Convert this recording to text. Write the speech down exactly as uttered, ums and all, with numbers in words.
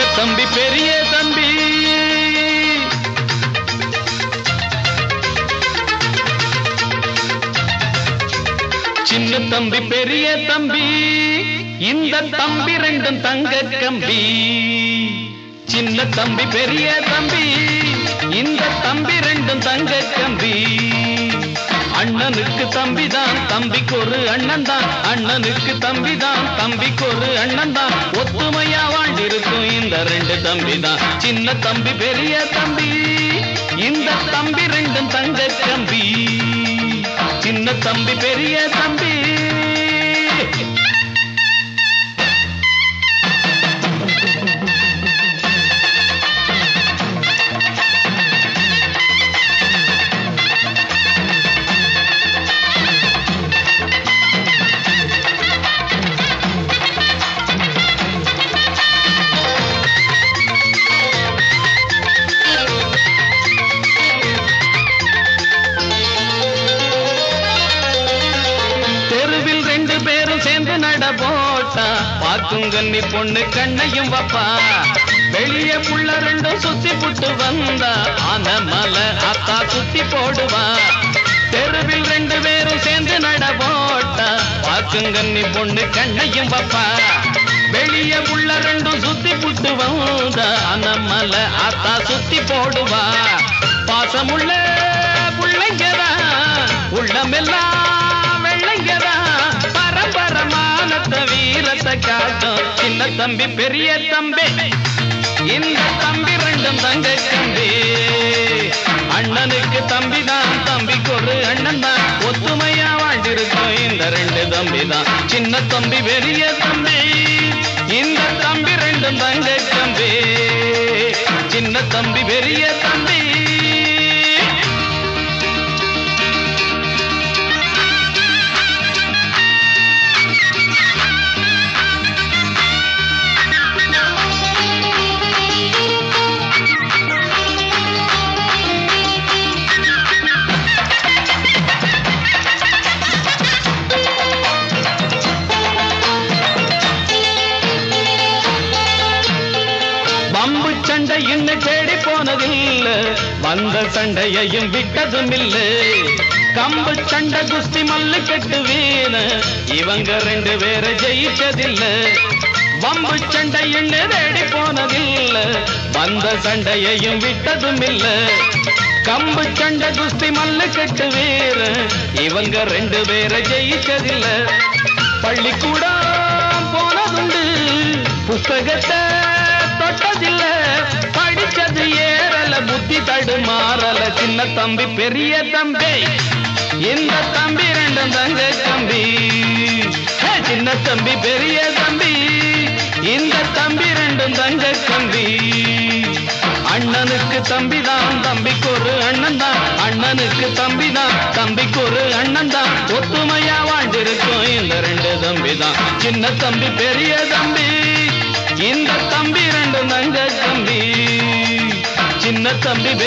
தம்பி பெரிய தம்பி சின்ன தம்பி பெரிய தம்பி இந்த தம்பி ரெண்டும் தங்க கம்பி சின்ன தம்பி பெரிய தம்பி இந்த தம்பி ரெண்டும் தங்க கம்பி அண்ணனுக்கு தம்பிதான் தம்பிக்கு ஒரு அண்ணன் தான் அண்ணனுக்கு தம்பிதான் தம்பிக்கு ஒரு அண்ணன் தான் ஒத்துமையா வாழ்ந்திருக்கும் இந்த ரெண்டு தம்பி தான் சின்ன தம்பி பெரிய தம்பி இந்த தம்பி ரெண்டும் தங்க கம்பி சின்ன தம்பி பெரிய தம்பி சேர்ந்து நட போட்டா பாக்குங்கன்னி பொண்ணு கண்ணையும் வப்பா வெளியே புள்ள ரெண்டும் சுத்தி புட்டு வந்தா ஆன மலை அத்தா சுத்தி போடுவா தெருவில் ரெண்டு பேரும் சேர்ந்து நட போட்டா பாக்குங்கன்னி பொண்ணு கண்ணையும் வப்பா வெளியே புள்ள ரெண்டும் சுத்தி புட்டு வந்தா ஆன மலை அத்தா சுத்தி போடுவா பாசமுள்ள புள்ளைங்கதா உள்ளமெல்லாம் வெள்ளைங்கதா வீரத்தை காட்டும் சின்ன தம்பி பெரிய தம்பி இந்த தம்பி ரெண்டும் தங்க தம்பி அண்ணனுக்கு தம்பி தான் தம்பிக்கு ஒரு அண்ணன் தான் ஒத்துமையா வாழ்ந்திருக்கும் இந்த ரெண்டு தம்பி தான் சின்ன தம்பி பெரிய தம்பி இந்த தம்பி ரெண்டும் தங்க தம்பி சின்ன தம்பி பெரிய தம்பி பம்பு சண்டை இன்னும் தேடி போனதில்லை வந்த சண்டையையும் விட்டதும் இல்லை கம்பு சண்டை குஸ்தி மல்லு கட்டு வீண இவங்க ரெண்டு பேரை ஜெயிச்சதில்லை பம்பு சண்டை இன்னும் தேடி போனதில்லை வந்த சண்டையையும் விட்டதும் இல்லை கம்பு சண்டை குஸ்தி மல்லு கட்டு வீர இவங்க ரெண்டு பேரை ஜெயிச்சதில்லை பள்ளிக்கூடம் போனதுண்டு புத்தகத்தை தொட்டதில்ல படிச்சது ஏறல புத்தி தடுமாறல சின்ன தம்பி பெரிய தம்பி இந்த தம்பி ரெண்டும் தங்க தம்பி சின்ன தம்பி பெரிய தம்பி இந்த தம்பி ரெண்டும் தங்க தம்பி அண்ணனுக்கு தம்பி தான் தம்பிக்கு ஒரு அண்ணன் தான் அண்ணனுக்கு தம்பி தான் தம்பிக்கு ஒரு அண்ணன் தான் ஒத்துமையா வாழ்ந்திருக்கும் இந்த ரெண்டு தம்பி தான் சின்ன தம்பி பெரிய தம்பி இந்த தம்பி ரெண்டு தங்க தம்பி சின்ன தம்பி